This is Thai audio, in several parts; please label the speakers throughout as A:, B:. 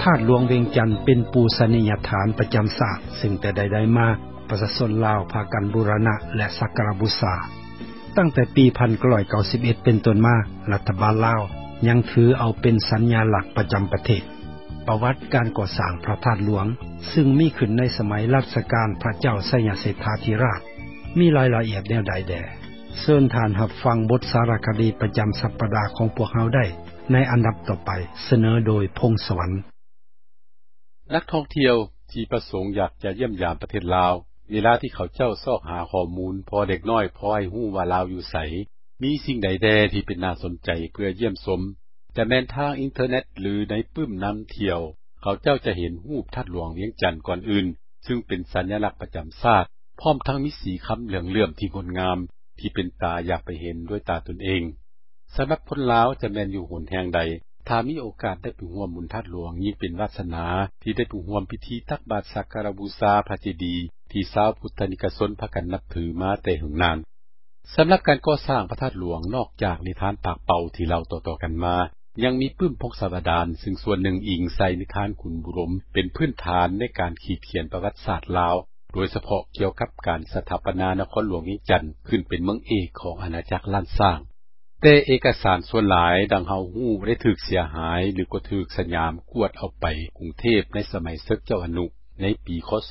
A: าตุหลวงเวียงจันทน์เป็นปูชนียฐานประจำศาสตร์ซึ่งแต่ใดๆมาประชาชนลาวพากันบูรณะและสักการะบูชาตั้งแต่ปี1991เป็นต้นมารัฐบาลลาวยังถือเอาเป็นสัญลักษณ์ประจำประเทศประวัติการก่อสร้างพระธาตุหลวงซึ่งมีขึ้นในสมัยรัชกาลพระเจ้าไสยเศรษฐาธิราชมีรายละเอียดแนวใดแด่เชิญท่านรับฟังบทสารคดีประจำสัปดาห์ของพวกเราได้ในอันดับต่อไปเสนอโดยพงศวรรค์
B: นักท่องเที่ยวที่ประสงค์อยากจะเยี่ยมยามประเทศลาวเวลาที่เขาเจ้าซอกหาข้อมูลพอเด็กน้อยพอให้ฮู้ว่าลาวอยู่ไสมีสิ่งใดแดที่เป็นน่าสนใจเพื่อเยี่ยมชมแต่แม้นทางอินเทอร์เน็ตหรือในปึ้มนําเที่ยวเขาเจ้าจะเห็นรูปธาตุหลวงเวียงจันทน์ก่อนอื่นซึ่งเป็นสัญลักษณ์ประจำชาติพร้อมทั้งมีสีคำเหลืองเลื่อมที่งดงามที่เป็นตาอยากไปเห็นด้วยตาตนเองสำหรับคนลาวจะแม่นอยู่หนแห่งใดถ้ามีโอกาสได้ไปร่วมบุญธาตุหลวงยิ่งเป็นวาสนาที่ได้ไปร่วมพิธีตักบาตรสักการะบูชาพระเจดีย์ที่ชาวพุทธนิกชนพากันนับถือมาแต่หึงนานสำหรับการก่อสร้างพระธาตุหลวงนอกจากนิทานปากเป่าที่เล่าต่อๆกันมายังมีปึ้มพงศาวดารซึ่งส่วนหนึ่งอิงใส่นิทานขุนบุรมเป็นพื้นฐานในการขีดเขียนประวัติศาสตร์ลาวโดยเฉพาะเกี่ยวกับการสถาปนานครหลวงเวียงจันทน์ขึ้นเป็นเมืองเอกของอาณาจักรล้านสร้างแต่เอกสารส่วนหลายดังเฮาฮู้ได้ถูกเสียหายหรือก็ถูกสยามกวดเอาไปกรุงเทพในสมัยศึกเจ้าอนุในปีคศ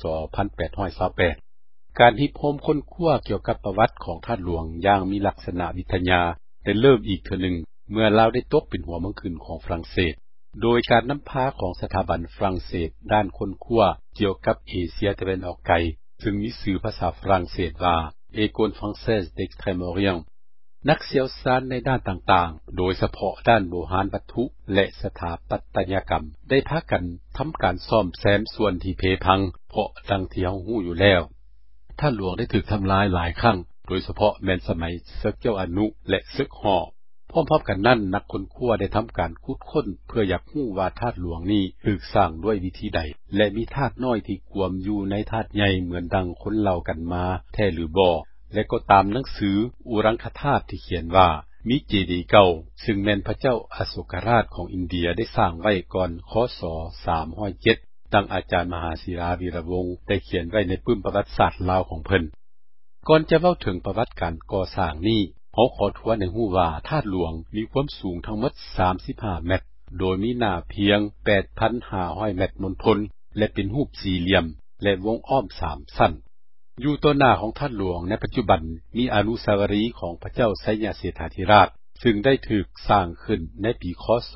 B: 1828การที่พมค้นคว้าเกี่ยวกับประวัติของธาตุหลวงอย่างมีลักษณะวิทยาได้เริ่มอีกเทื่อนึงเมื่อลาวได้ตกเป็นหัวเมืองขึ้นของฝรั่งเศสโดยการนำพาของสถาบันฝรั่งเศสด้านค้นคว้าเกี่ยวกับเอเชียตะวันออกไกลซึ่งมีชื่อภาษาฝรั่งเศสว่า École française d'Extrême-Orient นักเชี่ยวชาญในด้านต่างๆโดยเฉพาะด้านโบราณวัตถุและสถาปัตยกรรมได้พากันทำการซ่อมแซมส่วนที่เพพังเพราะดังที่เฮาฮู้อยู่แล้วท่านหลวงได้ถูกทำลายหลายครั้งโดยเฉพาะแม้นสมัยศึกเจ้าอนุและศึกห่อพร้อมๆกันนั้นนักค้นคว้าได้ทำการขุดค้นเพื่ออยากรู้ว่าธาตุหลวงนี้ถูกสร้างด้วยวิธีใดและมีธาตุน้อยที่กวมอยู่ในธาตุใหญ่เหมือนดังคนเล่ากันมาแท้หรือบ่และก็ตามหนังสืออุรังคธาตุที่เขียนว่ามีเจดีย์เก่าซึ่งแม่นพระเจ้าอโศกราชของอินเดียได้สร้างไว้ก่อนคศ307ดังอาจารย์มหาศิลาวีระวงศ์ได้เขียนไว้ในปึ้มประวัติศาสตร์ลาวของเพิ่นก่อนจะเว้าถึงประวัติการก่อสร้างนี้เฮาขอทวนให้ฮู้ว่าธาตุหลวงมีความสูงทั้งหมด35เมตรโดยมีหน้าเพียง 8,500 เมตรมณฑลและเป็นรูปสี่เหลี่ยมและวงอ้อม3ชั้นอยู่ต่อหน้าของธาตุหลวงในปัจจุบันมีอนุสาวรีย์ของพระเจ้าไสยเศรษฐาธิราชซึ่งได้ถูกสร้างขึ้นในปีคศ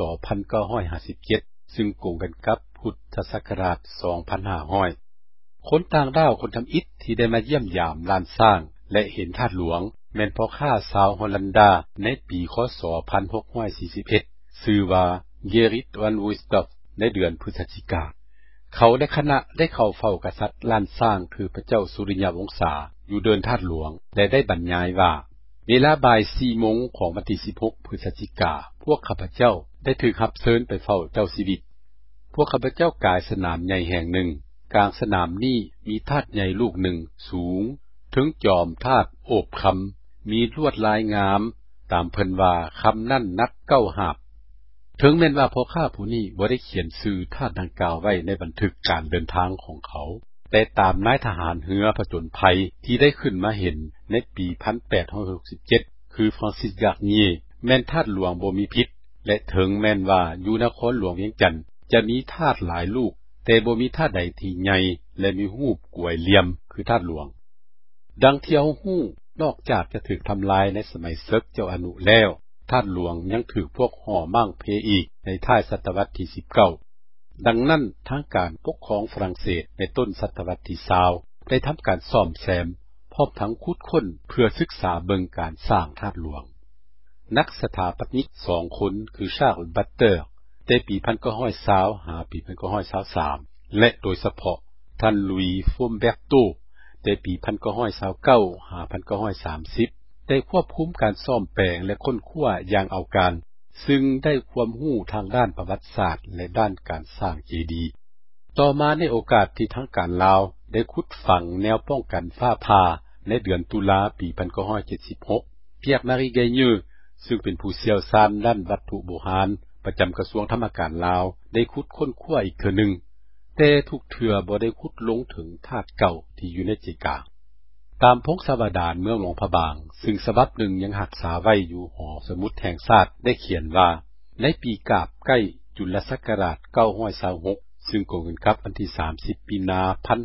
B: 1957ซึ่งตรงกันกับพุทธศักราช2500คนต่างดาวคนทำอิฐที่ได้มาเยี่ยมยามลานสร้างและเห็นธาตุหลวงแม่นพ่อค้าชาวฮอลันดาในปีคศ1641ชื่อว่า Gerrit van Woostof ในเดือนพฤศจิกาเขาและคณะได้เข้าเฝ้ากษัตริย์ล้านสร้างคือพระเจ้าสุริยวงศาอยู่เดินธาตุหลวงและได้บรรยายว่าเวลาบ่าย 4 โมงของวันที่16พฤศจิกาพวกข้าพเจ้าได้ถูกรับเชิญไปเฝ้าเจ้าชีวิตพวกข้าพเจ้ากายสนามใหญ่แห่งหนึ่งกลางสนามนี้มีธาตุใหญ่ลูกหนึ่งสูงถึงจอมธาตุโอบคำมีลวดลายงามตามเพิ่นว่าคำนั้นนัก9 หาบถึงแม้นว่าพ่อข้าผู้นี้บ่ได้เขียนชื่อธาตุดังกล่าวไว้ในบันทึกการเดินทางของเขาแต่ตามนายทหารเรือผจญภัยที่ได้ขึ้นมาเห็นในปี1867คือฟรานซิสการ์เนียแม้นธาตุหลวงบ่มีพิษและถึงแม้นว่าอยู่นครหลวงเวียงจันทน์จะมีธาตุหลายลูกแต่บ่มีธาตุใดที่ใหญ่และมีรูปกวยเหลี่ยมคือธาตุหลวงดังที่เฮาฮู้นอกจากจะถูกทำลายในสมัยศึกเจ้าอนุแล้วธาตุหลวงยังถูกพวกห่อมั่งเพอีกในท้ายศตวรรษที่19ดังนั้นทางการปกครองฝรั่งเศสในต้นศตวรรษที่20ได้ทำการซ่อมแซมพร้อมทั้งขุดค้นเพื่อศึกษาเบิ่งการสร้างธาตุหลวงนักสถาปนิก2คนคือชาร์ลส์บัตเตอร์ในปี1920หาปี1923และโดยเฉพาะท่านลุยฟอมเบร์โตในปี1929หา1930ได้ควบคุมการซ่อมแปลงและค้นคว้าอย่างเอาการซึ่งได้ความรู้ทางด้านประวัติศาสตร์และด้านการสร้างเจดีย์ต่อมาในโอกาสที่ทางการลาวได้ขุดฝังแนวป้องกันฟ้าผ่าในเดือนตุลาปี1976เปียร์มารีเกเยอร์ซึ่งเป็นผู้เชี่ยวชาญด้านวัตถุโบราณประจำกระทรวงธรรมการลาวได้ขุดค้นคว้าอีกเทื่อนึงแต่ทุกเทื่อบ่ได้ขุดลงถึงธาตุเก่าที่อยู่ในใจกลางตามพงศาวดารเมืองหลวงพระบางซึ่งฉบับหนึ่งยังรักษาไว้อยู่หอสมุดแห่งชาติได้เขียนว่าในปีกาบใกล้จุลศักราช926ซึ่งตรงกันกับวันที่30มีนา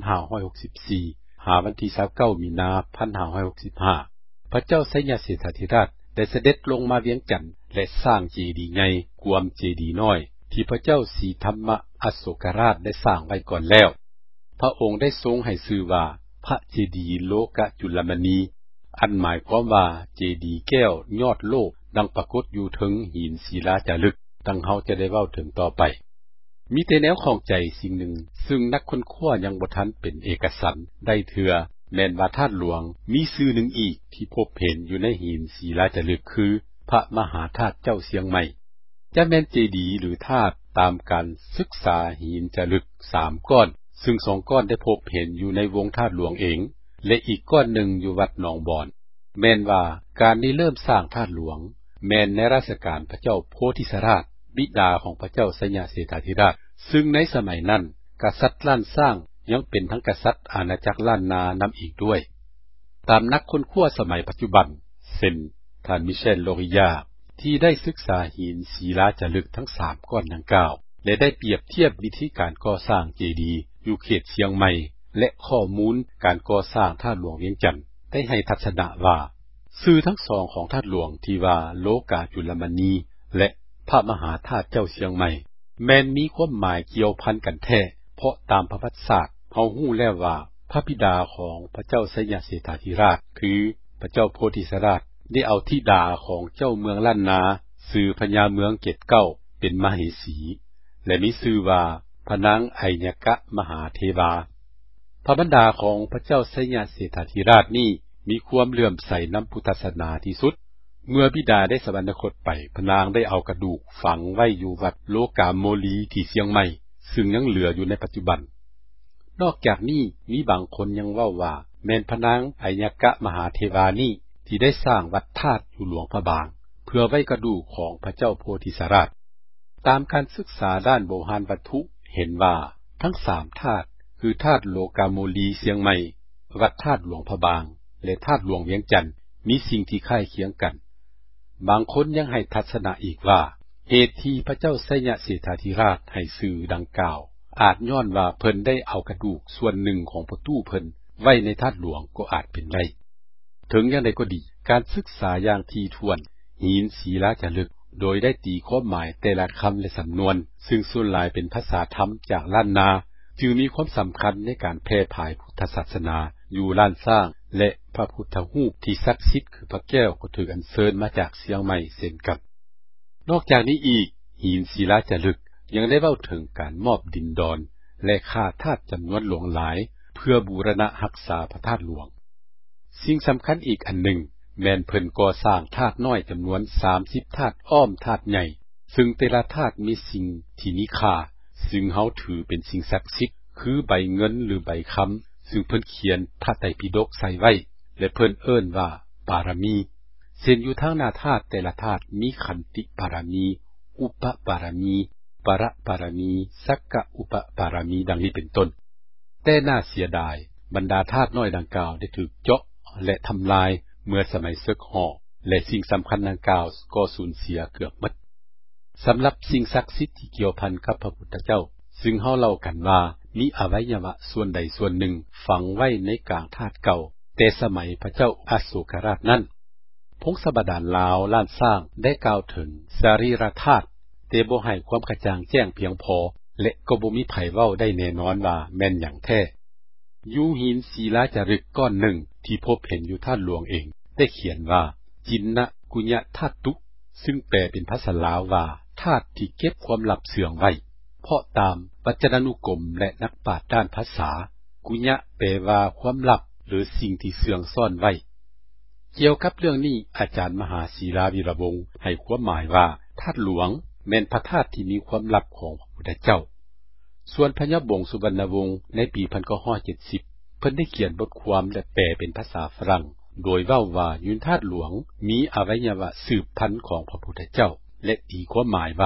B: 1564หาวันที่29มีนา1565พระเจ้าไสยเสถาธิราชได้เสด็จลงมาเวียงจันทน์และสร้างเจดีย์ใหญ่กวมเจดีย์น้อยที่พระเจ้าศรีธรรมอโศกราชได้สร้างไว้ก่อนแล้วพระองค์ได้ทรงให้ชื่อว่าพระเจดีย์โลกจุลมณีอันหมายความว่าเจดีย์แก้วยอดโลกดังปรากฏอยู่ถึงหินศิลาจารึกดังเฮาจะได้เว้าถึงต่อไปมีแต่แนวข้องใจสิ่งหนึ่งซึ่งนักค้นคว้ายังบ่ทันเป็นเอกฉันท์ได้เทื่อแม่นว่าธาตุหลวงมีชื่อหนึ่งอีกที่พบเห็นอยู่ในหินศิลาจารึกคือพระมหาธาตุเจ้าเสียงใหม่จะแม่นเจดีย์หรือธาตุตามการศึกษาหินจารึก3ก้อนซึ่ง2ก้อนได้พบเห็นอยู่ในวงธาตุหลวงเองและอีกก้อนหนึ่งอยู่วัดหนองบอนแม่นว่าการนี้เริ่มสร้างธาตุหลวงแม่นในราชการพระเจ้าโพธิสราชบิดาของพระเจ้าไสยเสถาธิราชซึ่งในสมัยนั้นกษัตริย์ล้านสร้างยังเป็นทั้งกษัตริย์อาณาจักรล้านนานำอีกด้วยตามนักค้นคว้าสมัยปัจจุบันเช่นท่านมิเชลโลริยาที่ได้ศึกษาหินศิลาจารึกทั้ง3ก้อนดังกล่าวและได้เปรียบเทียบวิธีการก่อสร้างเจดีย์อยู่เขตเชียงใหม่และข้อมูลการก่อสร้างธาตุหลวงเวียงจันทน์ได้ให้ทัศนะว่าชื่อทั้งสองของธาตุหลวงที่ว่าโลกาจุลมณีและพระมหาธาตุเจ้าเชียงใหม่แม้นมีความหมายเกี่ยวพันกันแท้เพราะตามประวัติศาสตร์เฮาฮู้แล้วว่าพระบิดาของพระเจ้าไสยเสถาธิราชคือพระเจ้าโพธิสราชได้เอาธิดาของเจ้าเมืองล้านนาชื่อพญาเมืองเกตเก้าเป็นมเหสีและมีชื่อว่าพระนางไอยกะมหาเทวาพระบรรดาของพระเจ้าไสยเสถาธิราชนี้มีความเลื่อมใสนำพุทธศาสนาที่สุดเมื่อบิดาได้สวรรคตไปพระนางได้เอากระดูกฝังไว้อยู่วัดโลกาโมลีที่เชียงใหม่ซึ่งยังเหลืออยู่ในปัจจุบันนอกจากนี้มีบางคนยังเว้าว่าแม่นพระนางไอยกะมหาเทวานี้ที่ได้สร้างวัดธาตุอยู่หลวงพระบางเพื่อไว้กระดูกของพระเจ้าโพธิสราชตามการศึกษาด้านโบราณวัตถุเห็นว่าทั้ง3ธาตุคือธาตุโลกาโมลีเชียงใหม่วัดธาตุหลวงพระบางและธาตุหลวงเวียงจันทน์มีสิ่งที่คล้ายเคียงกันบางคนยังให้ทัศนะอีกว่าเหตุที่พระเจ้าไสยเสถาธิราชให้ชื่อดังกล่าวอาจย้อนว่าเพิ่นได้เอากระดูกส่วนหนึ่งของประตูเพิ่นไว้ในธาตุหลวงก็อาจเป็นได้ถึงอย่างใดก็ดีการศึกษาอย่างถี่ถ้วนหินศิลาจารึกโดยได้ตีความหมายแต่ละคำและสำนวนซึ่งส่วนหลายเป็นภาษาธรรมจากล้านนาจึงมีความสำคัญในการแพร่ผายพุทธศาสนาอยู่ล้านสร้างและพระพุทธรูปที่ศักดิ์สิทธิ์คือพระแก้วก็ถูกอัญเชิญมาจากเชียงใหม่เช่นกันนอกจากนี้อีกหินศิลาจารึกยังได้เว้าถึงการมอบดินดอนและค่าทาสจำนวนหลวงหลายเพื่อบูรณะรักษาพระธาตุหลวงสิ่งสำคัญอีกอันหนึ่งแม่นเพิ่นก่อสร้างธาตุน้อยจำนวน30ธาตุอ้อมธาตุใหญ่ซึ่งแต่ละธาตุมีสิ่งที่มีค่าซึ่งเฮาถือเป็นสิ่งศักดิ์สิทธิ์คือใบเงินหรือใบคำซึ่งเพิ่นเขียนพระไตรปิฎกใส่ไว้และเพิ่นเอิ้นว่าปารมีเช่นอยู่ทางหน้าธาตุแต่ละธาตุมีขันติปารมีอุปปารมีปรปารมีสักกะอุปปารมีดังนี้เป็นต้นแต่น่าเสียดายบรรดาธาตุน้อยดังกล่าวได้ถูกเจาะและทำลายเมื่อสมัยศึกห่อและสิ่งสำคัญดังกล่าวก็สูญเสียเกือบหมดสำหรับสิ่งศักดิ์สิทธิ์ที่เกี่ยวพันกับพระพุทธเจ้าซึ่งเฮาเล่ากันว่ามีอวัยวะส่วนใดส่วนหนึ่งฝังไว้ในกลางธาตุเก่าแต่สมัยพระเจ้าอโศกราชนั้นพงศาวดารลาวล้านสร้างได้กล่าวถึงสรีระธาตุแต่บ่ให้ความกระจ่างแจ้งเพียงพอและก็บ่มีไผเว้าได้แน่นอนว่าแม่นหยังแท้อยู่หินศิลาจารึกก้อนหนึ่งที่พบเห็นอยู่ธาตุหลวงเองได้เขียนว่าจินนะกุญะธาตุซึ่งแปลเป็นภาษาลาวว่าธาตุที่เก็บความลับเสื่องไว้เพราะตามวจนานุกรมและนักปราชญ์ด้านภาษากุญะแปลว่าความลับหรือสิ่งที่เสื่องซ่อนไว้เกี่ยวกับเรื่องนี้อาจารย์มหาศิลาวีรวงศ์ให้ความหมายว่าธาตุหลวงแม่นพระธาตุที่มีความลับของพระพุทธเจ้าส่วนพญบงสุวรรณวงศ์ในปี1970เพิ่นได้เขียนบทความและแปลเป็นภาษาฝรั่งโดยเว้าว่ายุนธาตุหลวงมีอวัยวะสืบพันธุ์ของพระพุทธเจ้าและตีความหมายว่า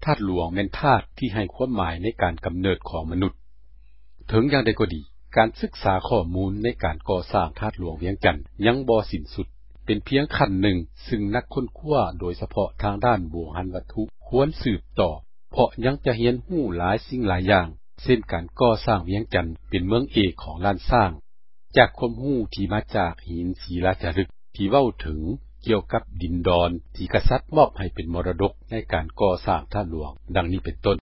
B: ธาตุหลวงแม่นธาตุที่ให้ความหมายในการกำเนิดของมนุษย์ถึงอย่างใดก็ดีการศึกษาข้อมูลในการก่อสร้างธาตุหลวงเวียงจันทน์ยังบ่สิ้นสุดเป็นเพียงขั้นหนึ่งซึ่งนักค้นคว้าโดยเฉพาะทางด้านโบราณวัตถุควรสืบต่อเพราะยังจะเรียนรู้หลายสิ่งหลายอย่างเช่นการก่อสร้างเวียงจันทน์เป็นเมืองเอกของล้านสร้างจากความรู้ที่มาจากหินศิลาจารึกที่เว้าถึงเกี่ยวกับดินดอนที่กษัตริย์มอบให้เป็นมรดกในการก่อสร้างธาตุหลวงดังนี้เป็นต้น